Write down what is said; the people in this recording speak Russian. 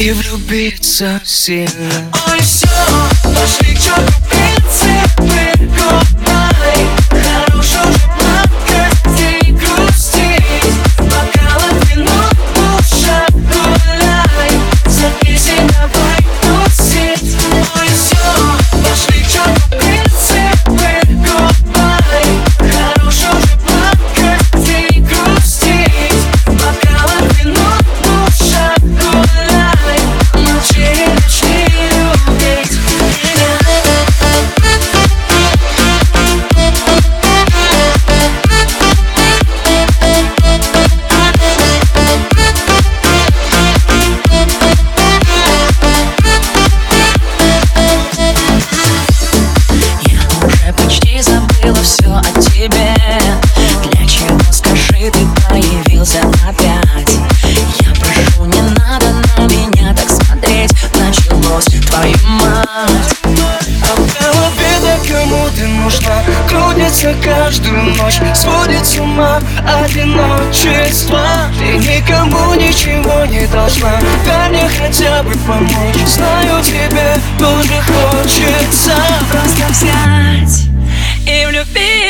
и влюбиться сильно. Ой, все, пошли к черту принципы, goodbye. Хорош уже плакать и грустить, бокалом вино, душа, гуляй, записи давай тусить. Ой, все, пошли к черту принципы, goodbye. Хорош уже плакать и грустить, бокалом вино, душа, гуляй, молчи и начни любить меня. Я уже почти забыла все о тебе. Для чего, скажи, ты появился опять? Я прошу, не надо на меня так смотреть. Началось, твою мать. А в голове, да кому ты нужна? Крутится каждую ночь, сводит с ума одиночество. Ты никому ничего не должна, дай мне хотя бы помочь. Знаю, тебе тоже хочется Просто взять и влюбиться.